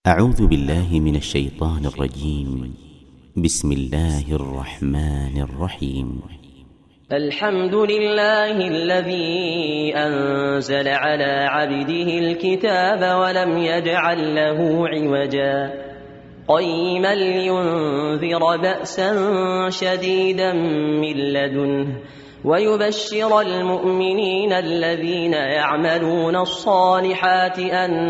أعوذ بالله من الشيطان الرجيم. بسم الله الرحمن الرحيم. الحمد لله الذي أنزل على عبده الكتاب ولم يجعل له عوجا قيما لينذر بأسا شديدا من لدنه ويبشر المؤمنين الذين يعملون الصالحات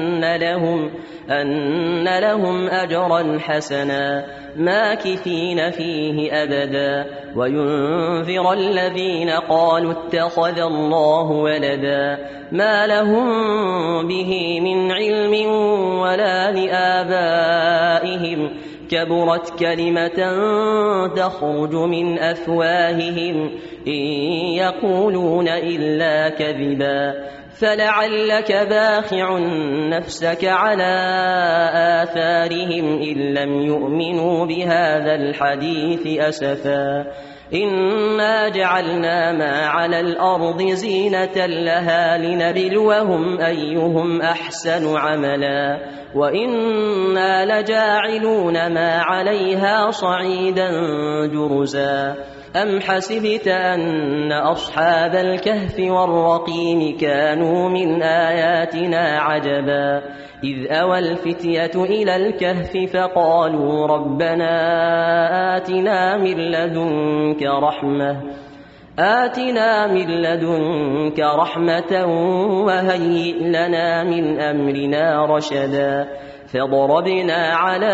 أن لهم أجرا حسنا ماكثين فيه أبدا وينذر الذين قالوا اتخذ الله ولدا ما لهم به من علم ولا لآبائهم كبرت كلمة تخرج من أفواههم إن يقولون إلا كذبا فلعلك باخع نفسك على آثارهم إن لم يؤمنوا بهذا الحديث أسفا إنا جعلنا ما على الأرض زينة لها لنبلوهم أيهم أحسن عملا وإنا لجاعلون ما عليها صعيدا جرزا أم حسبت أن أصحاب الكهف والرقيم كانوا من آياتنا عجبا إذ أوى الفتية إلى الكهف فقالوا ربنا آتنا من لدنك رحمة وهيئ لنا من أمرنا رشدا فضربنا على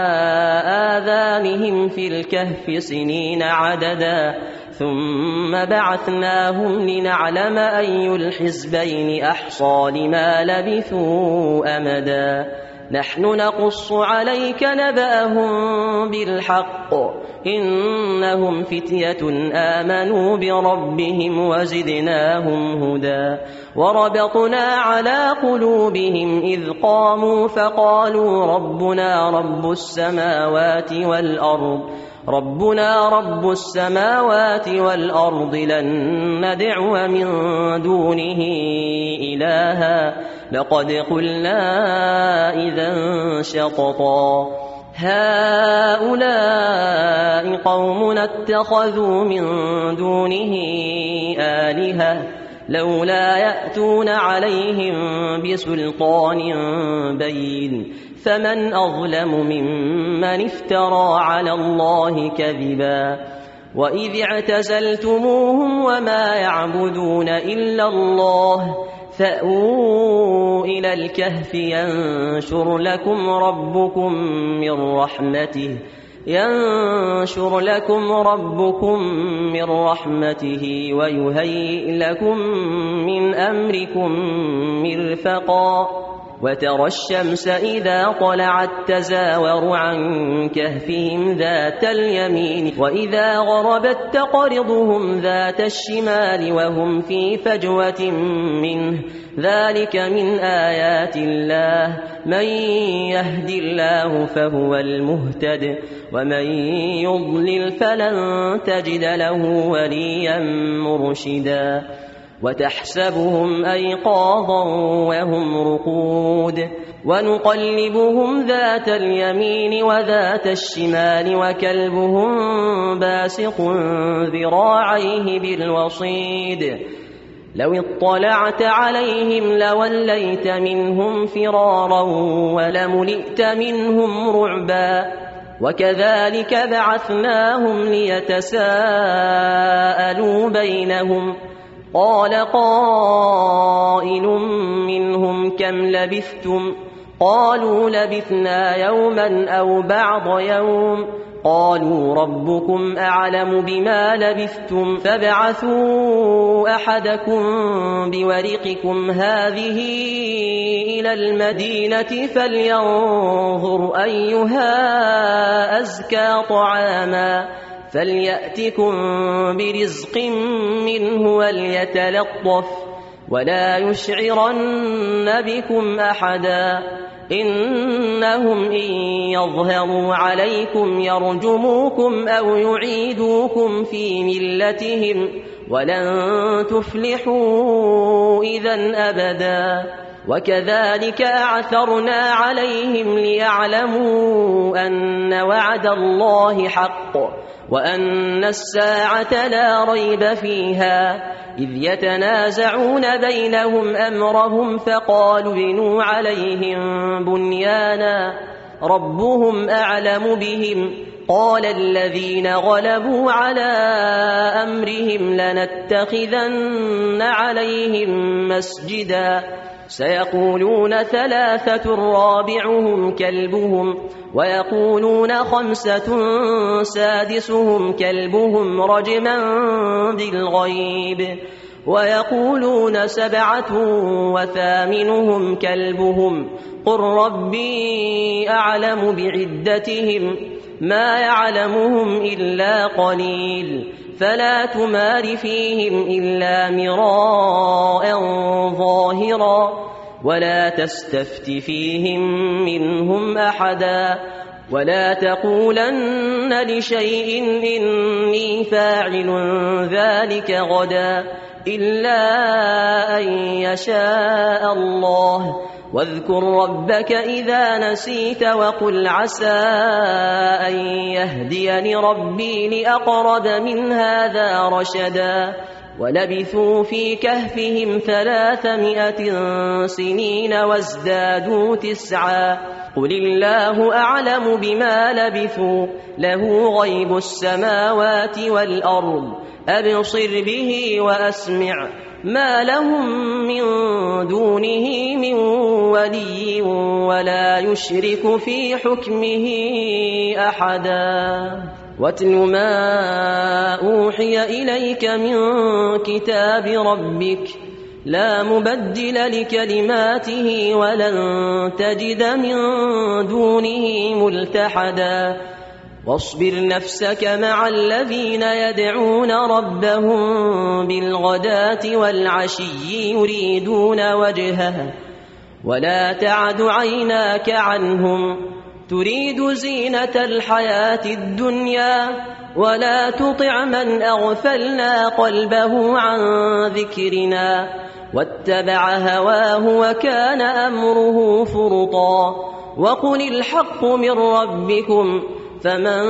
آذانهم في الكهف سنين عددا ثم بعثناهم لنعلم أي الحزبين أحصى لما لبثوا أمدا نحن نقص عليك نبأهم بالحق إنهم فتية آمنوا بربهم وزدناهم هدى وربطنا على قلوبهم إذ قاموا فقالوا ربنا رب السماوات والأرض لن ندعو من دونه إلها لقد قلنا إذا شططا هؤلاء قومنا اتخذوا من دونه آلهة لولا يأتون عليهم بسلطان بين فمن أظلم ممن افترى على الله كذبا وإذ اعتزلتموهم وما يعبدون إلا الله فأووا إلى الكهف ينشر لكم ربكم من رحمته ويهيئ لكم من أمركم مرفقا وترى الشمس إذا طلعت تزاور عن كهفهم ذات اليمين وإذا غربت تقرضهم ذات الشمال وهم في فجوة منه ذلك من آيات الله من يهد الله فهو المهتد ومن يضلل فلن تجد له وليا مرشدا وتحسبهم أيقاظا وهم رقود ونقلبهم ذات اليمين وذات الشمال وكلبهم باسق ذراعيه بالوصيد لو اطلعت عليهم لوليت منهم فرارا ولملئت منهم رعبا وكذلك بعثناهم ليتساءلوا بينهم قال قائل منهم كم لبثتم قالوا لبثنا يوما أو بعض يوم قالوا ربكم أعلم بما لبثتم فابعثوا أحدكم بورقكم هذه إلى المدينة فلينظر أيها أزكى طعاما فليأتكم برزق منه وليتلطف ولا يشعرن بكم أحدا إنهم إن يظهروا عليكم يرجموكم أو يعيدوكم في ملتهم ولن تفلحوا إذا أبدا وكذلك أعثرنا عليهم ليعلموا أن وعد الله حق وأن الساعة لا ريب فيها إذ يتنازعون بينهم أمرهم فقالوا بنوا عليهم بنيانا ربهم أعلم بهم قال الذين غلبوا على أمرهم لنتخذن عليهم مسجدا سيقولون 3 رابعهم كلبهم ويقولون 5 سادسهم كلبهم رجما بالغيب ويقولون 7 وثامنهم كلبهم قل ربي أعلم بعدتهم ما يعلمهم إلا قليل فلا تمار فيهم إلا مراء ظاهرا ولا تستفت فيهم منهم أحدا ولا تقولن لشيء إني فاعل ذلك غدا إلا أن يشاء الله واذكر ربك إذا نسيت وقل عسى أن يهديني ربي لأقرب من هذا رشدا ولبثوا في كهفهم 300 سنين وازدادوا 9 قل الله أعلم بما لبثوا له غيب السماوات والأرض أبصر به وأسمع ما لهم من دونه من ولي ولا يشرك في حكمه أحدا واتل ما أوحي إليك من كتاب ربك لا مبدل لكلماته ولن تجد من دونه ملتحدا واصبر نفسك مع الذين يدعون ربهم بالغداة والعشي يريدون وجهه ولا تعد عيناك عنهم تريد زينة الحياة الدنيا ولا تطع من أغفلنا قلبه عن ذكرنا واتبع هواه وكان أمره فرطا وقل الحق من ربكم فمن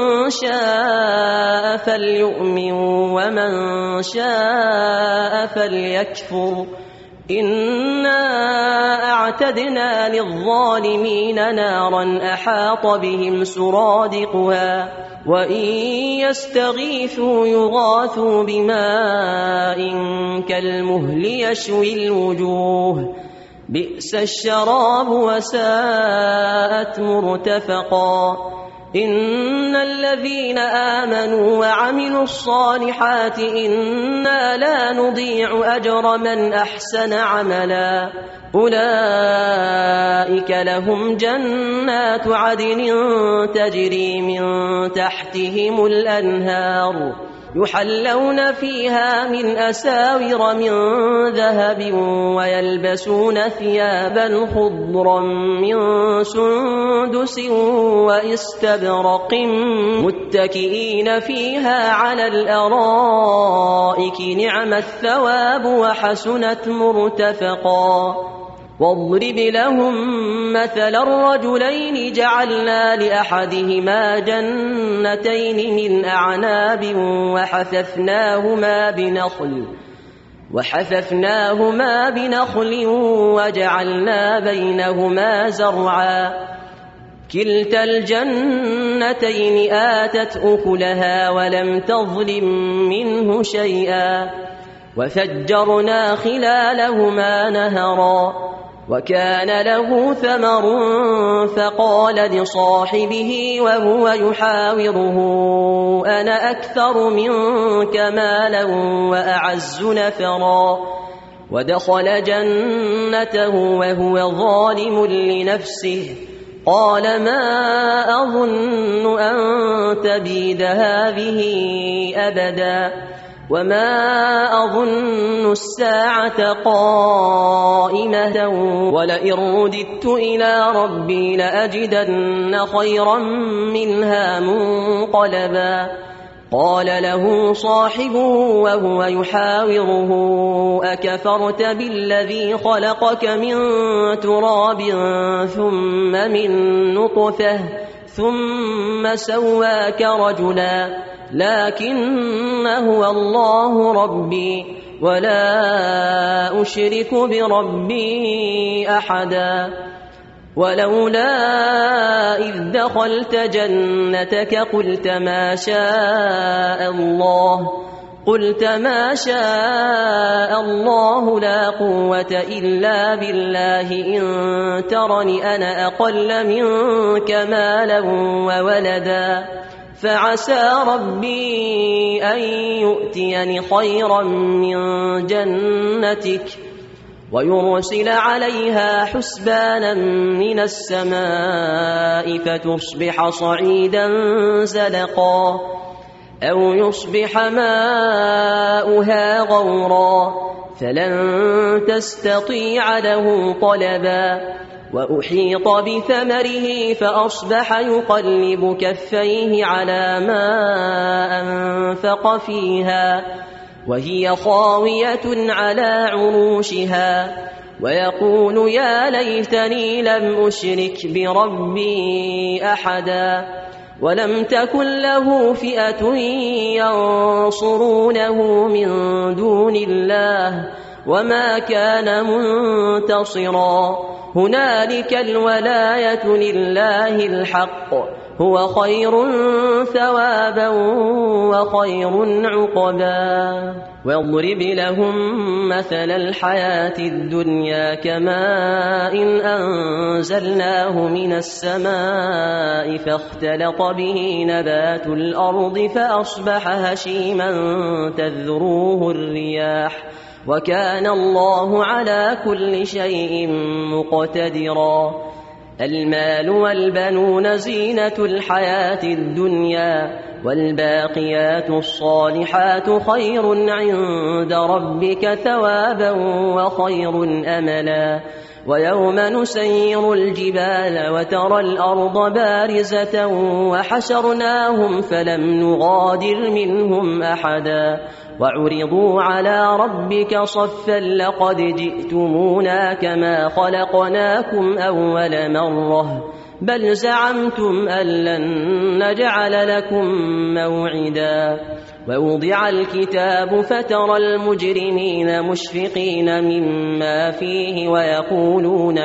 شاء فليؤمن ومن شاء فليكفر إنا أعتدنا للظالمين نارا أحاط بهم سرادقها وإن يستغيثوا يغاثوا بماء كالمهل يشوي الوجوه بئس الشراب وساءت مرتفقا إن الذين آمنوا وعملوا الصالحات إنا لا نضيع أجر من أحسن عملا أولئك لهم جنات عدن تجري من تحتهم الأنهار يحلون فيها من أساور من ذهب ويلبسون ثيابا خضرا من سندس واستبرق متكئين فيها على الأرائك نعم الثواب وحسنت مرتفقا واضرب لهم مثل الرجلين جعلنا لأحدهما جنتين من أعناب وحففناهما بنخل وجعلنا بينهما زرعا كلتا الجنتين آتت أكلها ولم تظلم منه شيئا وفجرنا خلالهما نهرا وكان له ثمر فقال لصاحبه وهو يحاوره أنا أكثر منك مالا وأعز نفرا ودخل جنته وهو ظالم لنفسه قال ما أظن أن تبيد هذه أبدا وما أظن الساعة قائمة ولئن رددت إلى ربي لأجدن خيرا منها منقلبا قال له صاحبه وهو يحاوره أكفرت بالذي خلقك من تراب ثم من نطفة ثم سواك رجلا لكن هو الله ربي ولا أشرك بربي أحدا ولولا إذ دخلت جنتك قلت ما شاء الله لا قوة إلا بالله إن ترني أنا أقل منك مالا وولدا فعسى ربي أن يؤتيني خيرا من جنتك ويرسل عليها حسبانا من السماء فتصبح صعيدا زلقا أو يصبح ماؤها غورا فلن تستطيع له طلبا وأحيط بثمره فأصبح يقلب كفيه على ما أنفق فيها وهي خاوية على عروشها ويقول يا ليتني لم أشرك بربي أحدا ولم تكن له فئة ينصرونه من دون الله وما كان منتصرا هنالك الولاية لله الحق هو خير ثوابا وخير عقبا واضرب لهم مثل الحياة الدنيا كماء أنزلناه من السماء فاختلط به نبات الأرض فأصبح هشيما تذروه الرياح وكان الله على كل شيء مقتدرا المال والبنون زينة الحياة الدنيا والباقيات الصالحات خير عند ربك ثوابا وخير أملا ويوم نسير الجبال وترى الأرض بارزة وحشرناهم فلم نغادر منهم أحدا وعرضوا على ربك صفا لقد جئتمونا كما خلقناكم أول مرة بل زعمتم أن لن نجعل لكم موعدا ووضع الكتاب فترى المجرمين مشفقين مما فيه ويقولون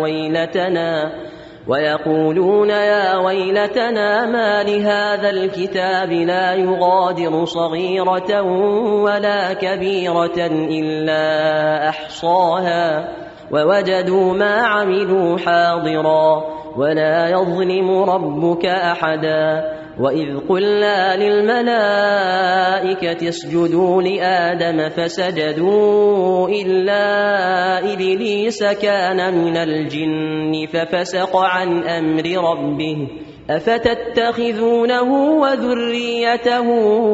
يا ويلتنا ما لهذا الكتاب لا يغادر صغيرة ولا كبيرة إلا أحصاها ووجدوا ما عملوا حاضرا ولا يظلم ربك أحدا وإذ قلنا للملائكة اسجدوا لآدم فسجدوا إلا إبليس كان من الجن ففسق عن أمر ربه أفتتخذونه وذريته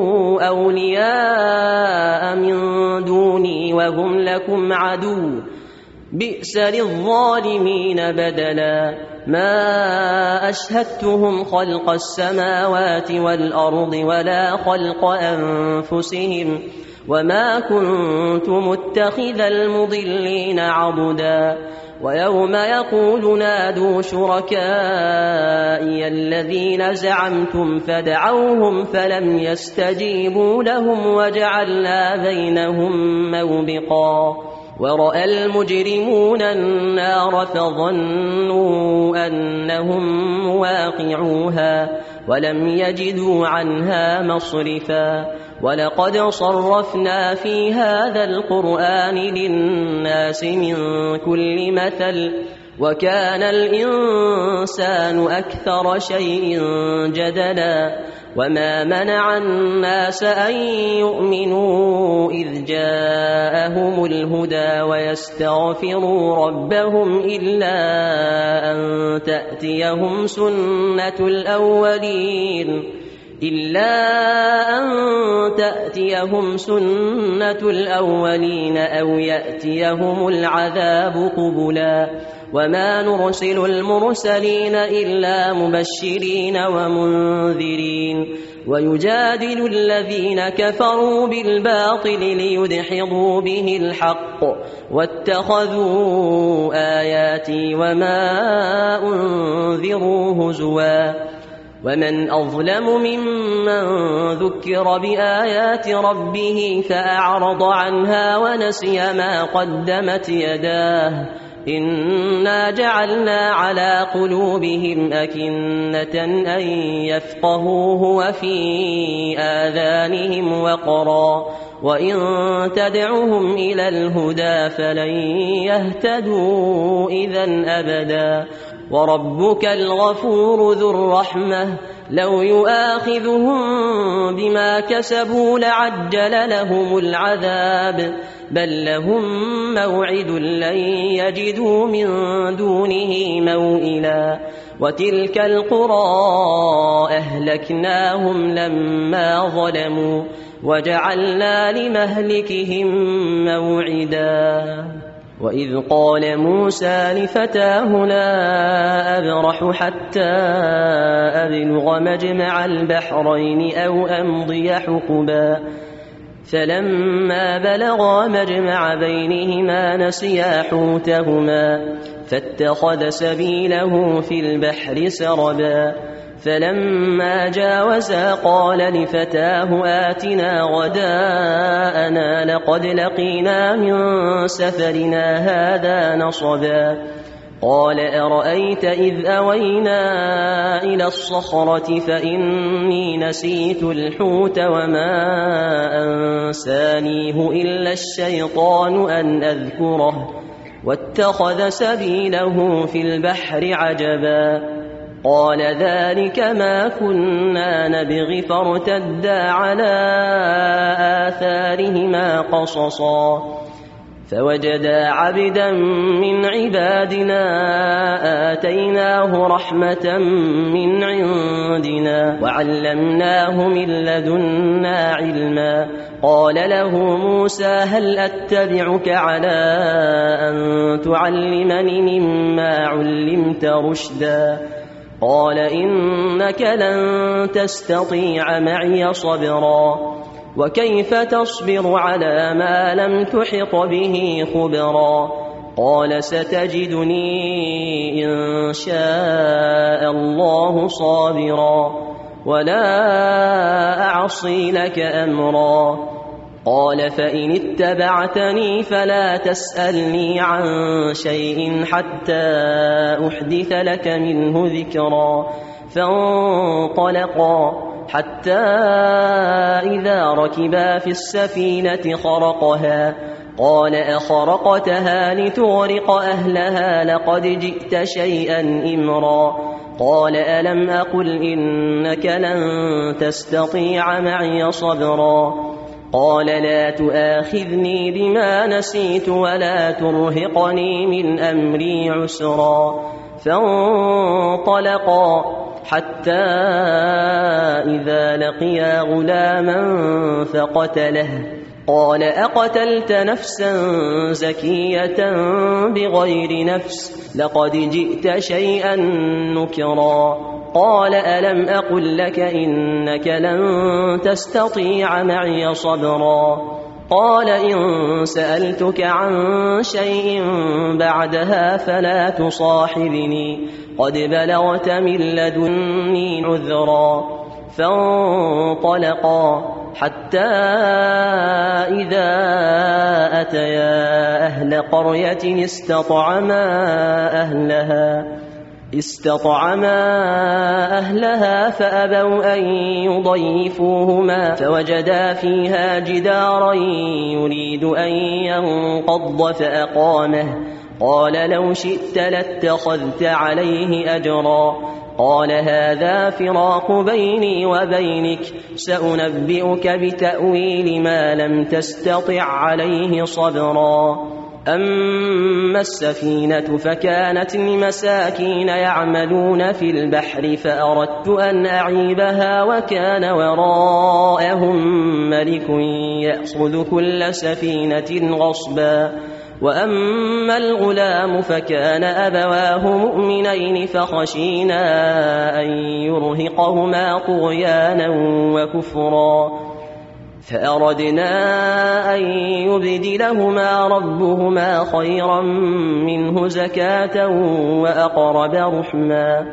أولياء من دوني وهم لكم عدو بئس للظالمين بدلا ما أشهدتهم خلق السماوات والأرض ولا خلق أنفسهم وما كنت متخذ المضلين عضدا ويوم يقول نادوا شركائي الذين زعمتم فدعوهم فلم يستجيبوا لهم وجعلنا بينهم موبقا ورأى المجرمون النار فظنوا أنهم مواقعوها ولم يجدوا عنها مصرفا ولقد صرفنا في هذا القرآن للناس من كل مثل وكان الإنسان أكثر شيء جدلا وما منع الناس أن يؤمنوا إذ جاءهم الهدى ويستغفروا ربهم إلا أن تأتيهم سنة الأولين أو يأتيهم العذاب قبلا وما نرسل المرسلين إلا مبشرين ومنذرين ويجادل الذين كفروا بالباطل ليدحضوا به الحق واتخذوا آياتي وما أنذروا هزوا ومن أظلم ممن ذكر بآيات ربه فأعرض عنها ونسي ما قدمت يداه إنا جعلنا على قلوبهم أكنة أن يفقهوه وفي آذانهم وقرا وإن تدعهم إلى الهدى فلن يهتدوا إذن أبدا وربك الغفور ذو الرحمة لو يؤاخذهم بما كسبوا لعجل لهم العذاب بل لهم موعد لن يجدوا من دونه موئلا وتلك القرى أهلكناهم لما ظلموا وجعلنا لمهلكهم موعدا وإذ قال موسى لفتاه لا أبرح حتى أبلغ مجمع البحرين أو أمضي حقبا فلما بلغا مجمع بينهما نسيا حوتهما فاتخذ سبيله في البحر سربا فلما جاوزا قال لفتاه آتنا غداءنا لقد لقينا من سفرنا هذا نصبا قال أرأيت إذ أوينا إلى الصخرة فإني نسيت الحوت وما أنسانيه إلا الشيطان أن أذكره واتخذ سبيله في البحر عجبا قال ذلك ما كنا نبغي فارتدا على آثارهما قصصا فوجدا عبدا من عبادنا آتيناه رحمة من عندنا وعلمناه من لدنا علما قال له موسى هل أتبعك على أن تعلمني مما علمت رشدا قال إنك لن تستطيع معي صبرا وكيف تصبر على ما لم تحط به خبرا قال ستجدني إن شاء الله صابرا ولا أعصي لك أمرا قال فإن اتبعتني فلا تسألني عن شيء حتى أحدث لك منه ذكرا فانطلقا حتى إذا ركبا في السفينة خرقها قال أخرقتها لتغرق أهلها لقد جئت شيئا إمرا قال ألم أقل إنك لن تستطيع معي صبرا قال لا تؤاخذني بما نسيت ولا ترهقني من أمري عسرا فانطلقا حتى إذا لقيا غلاما فقتله قال أقتلت نفسا زكية بغير نفس لقد جئت شيئا نكرا قال ألم أقل لك إنك لن تستطيع معي صبرا قال إن سألتك عن شيء بعدها فلا تصاحبني قد بلغت من لدني عذرا فانطلقا حتى إذا أتيا أهل قرية استطعما أهلها فأبوا أن يضيفوهما فوجدا فيها جدارا يريد أن ينقض فأقامه قال لو شئت لاتخذت عليه أجرا قال هذا فراق بيني وبينك سأنبئك بتأويل ما لم تستطع عليه صبرا أما السفينة فكانت لمساكين يعملون في البحر فأردت أن أعيبها وكان وراءهم ملك يأخذ كل سفينة غصبا وأما الغلام فكان أبواه مؤمنين فخشينا أن يرهقهما طغيانا وكفرا فأردنا أن يبدلهما ربهما خيرا منه زكاة وأقرب رحما.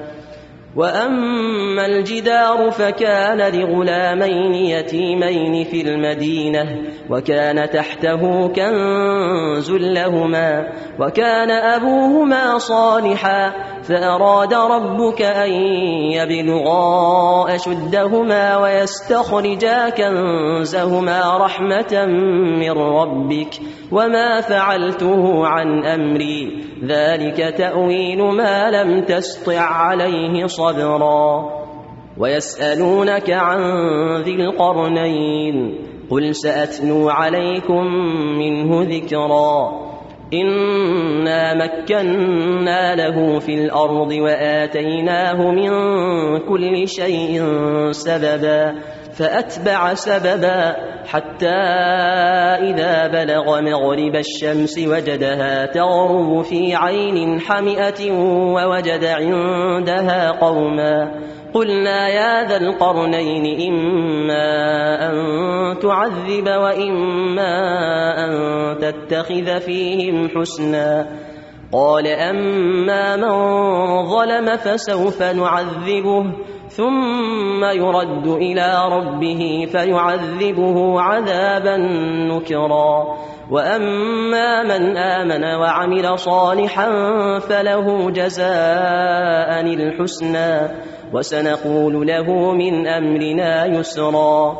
وأما الجدار فكان لغلامين يتيمين في المدينة وكان تحته كنز لهما وكان أبوهما صالحا فأراد ربك أن يبلغا أشدهما ويستخرجا كنزهما رحمة من ربك وما فعلته عن أمري ذلك تأويل ما لم تسطع عليه صبرا. ويسألونك عن ذي القرنين قل سأتلو عليكم منه ذكرا. إنا مكنا له في الأرض وآتيناه من كل شيء سببا فأتبع سببا حتى إذا بلغ مغرب الشمس وجدها تغرب في عين حمئة ووجد عندها قوما قلنا يا ذا القرنين إما أن تعذب وإما أن تتخذ فيهم حسنا قال أما من ظلم فسوف نعذبه ثم يرد إلى ربه فيعذبه عذابا نكرا وأما من آمن وعمل صالحا فله جزاء الحسنى وسنقول له من أمرنا يسرا.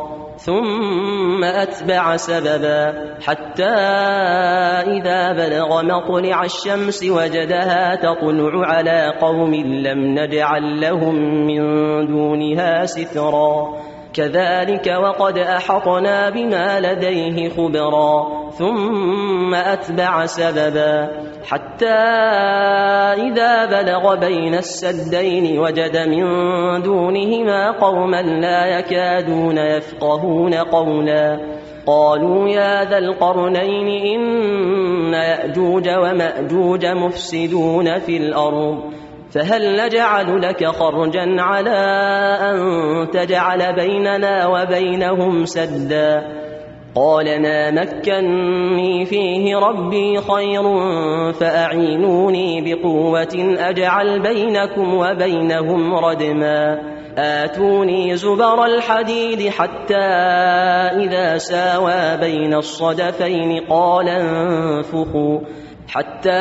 ثم أتبع سببا حتى إذا بلغ مطلع الشمس وجدها تطلع على قوم لم نجعل لهم من دونها سترا كذلك وقد أحطنا بما لديه خبرا. ثم أتبع سببا حتى إذا بلغ بين السدين وجد من دونهما قوما لا يكادون يفقهون قولا قالوا يا ذا القرنين إن يأجوج ومأجوج مفسدون في الأرض فهل نجعل لك خرجا على أن تجعل بيننا وبينهم سدا قال ما مكني فيه ربي خير فأعينوني بقوة أجعل بينكم وبينهم ردما آتوني زبر الحديد حتى إذا ساوى بين الصدفين قال انفخوا حتى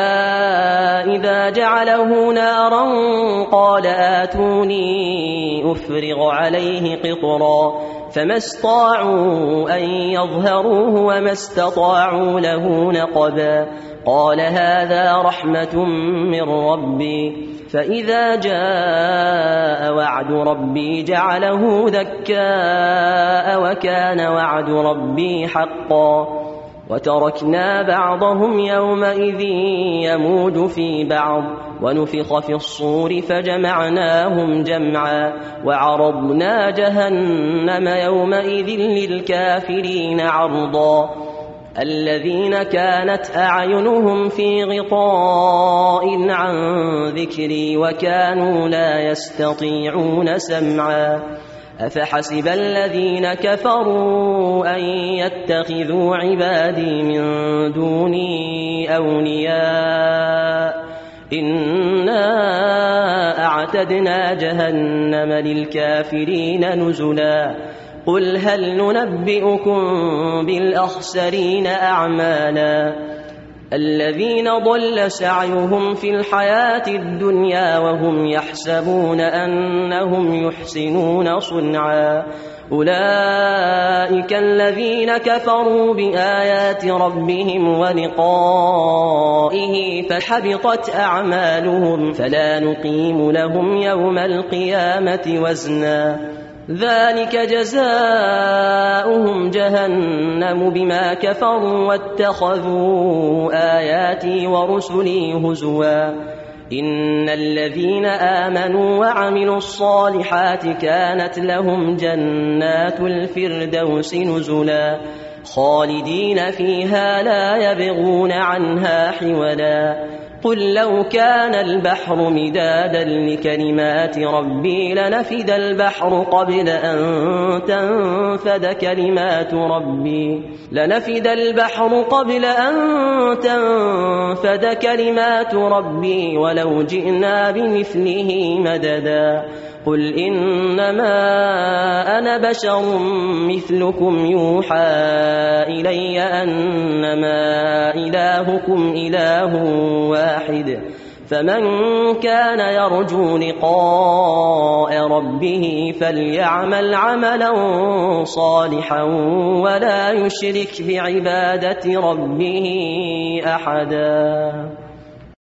إذا جعله نارا قال آتوني أفرغ عليه قطرا فما استطاعوا أن يظهروه وما استطاعوا له نقبا قال هذا رحمة من ربي فإذا جاء وعد ربي جعله دكاء وكان وعد ربي حقا وتركنا بعضهم يومئذ يموج في بعض ونفخ في الصور فجمعناهم جمعا وعرضنا جهنم يومئذ للكافرين عرضا الذين كانت أعينهم في غطاء عن ذكري وكانوا لا يستطيعون سمعا أفحسب الذين كفروا أن يتخذوا عبادي من دوني أولياء إنا أعتدنا جهنم للكافرين نزلا قل هل ننبئكم بالأخسرين أعمالا الذين ضل سعيهم في الحياة الدنيا وهم يحسبون أنهم يحسنون صنعا أولئك الذين كفروا بآيات ربهم ولقائه فحبطت أعمالهم فلا نقيم لهم يوم القيامة وزنا ذلك جزاؤهم جهنم بما كفروا واتخذوا آياتي ورسلي هزوا إن الذين آمنوا وعملوا الصالحات كانت لهم جنات الفردوس نزلا خالدين فيها لا يبغون عنها حولا قل لو كان البحر مدادا لكلمات ربي لنفد البحر قبل أن تنفد كلمات ربي ولو جئنا بمثله مددا قل إنما أنا بشر مثلكم يوحى إلي أنما إلهكم إله واحد فمن كان يرجو لقاء ربه فليعمل عملا صالحا ولا يشرك بعبادة ربه أحدا.